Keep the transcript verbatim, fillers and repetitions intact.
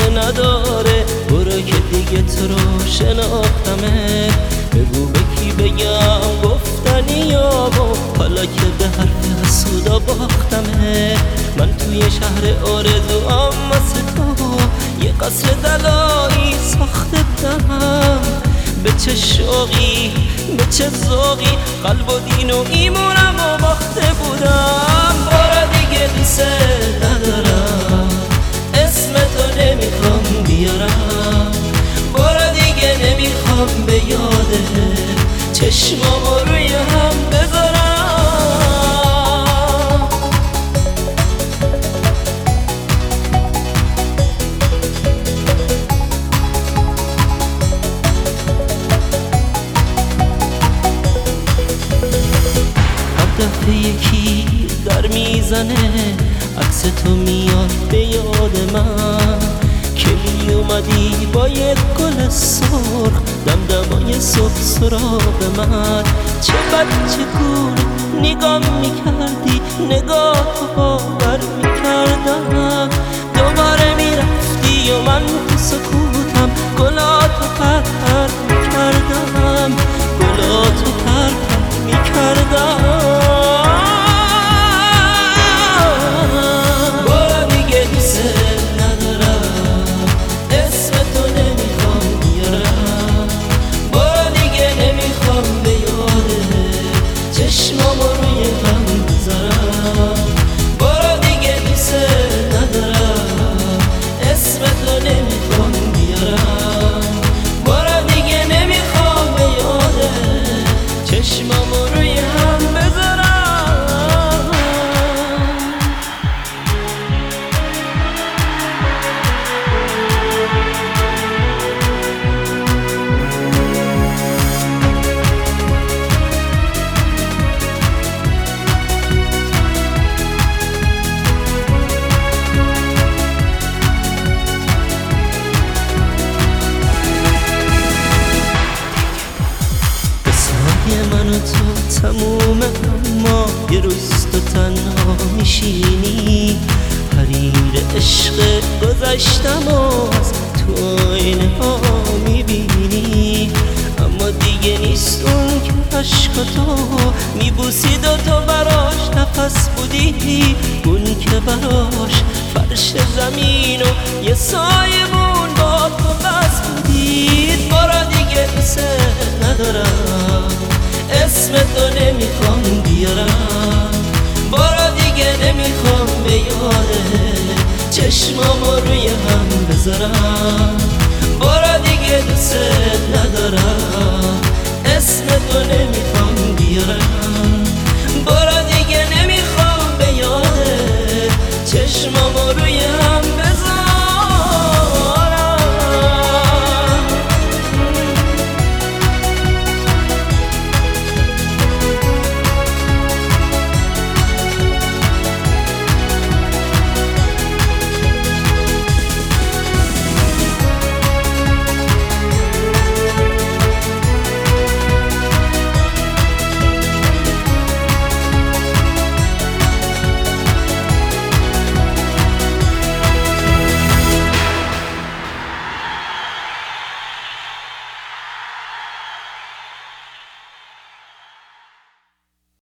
نداره. برو که دیگه تو رو شناختمه، بگو به کی بگم گفتنیامو، حالا که به حرف حسودا باختمه. من توی شهر آرزوام واسه تو یه قصر دلایی ساخته بودم، به چه شوقی به چه ذوقی قلب و دین و ایمونم و باخته بودم. برو دیگه دوست ندارم، اسم تو نمیخوام بیارم. برو دیگه نمیخوام به یاده چشمامو روی هم بذارم. دفعه یکی در میزنه، عکس تو میاد به یاد من، که می اومدی با یک گل سرخ دمدمای صبح سراغ من. چه بچه گول نگاه میکردی، نگاه تو باور میکردم. دوباره میرفتی و من تو سکوتم گلاتو پر پر میکردم، گلاتو پر پر میکردم. من و تو تمومه، اما یه روز تو تنها میشینی. حریر عشق گذشتم و از تو آینه ها میبینی، اما دیگه نیست اون که عشقاتو میبوسید و تو براش نفس بودی، اون که براش فرش زمین و یه سایمون با تو بس بودید. برا دیگه دوست ندارم، اسم تو نمیخوام بیارم. برو دیگه نمیخوام به یاده چشمامو روی هم بذارم. برو دیگه دوست ندارم، اسم تو نمیخوام بیارم.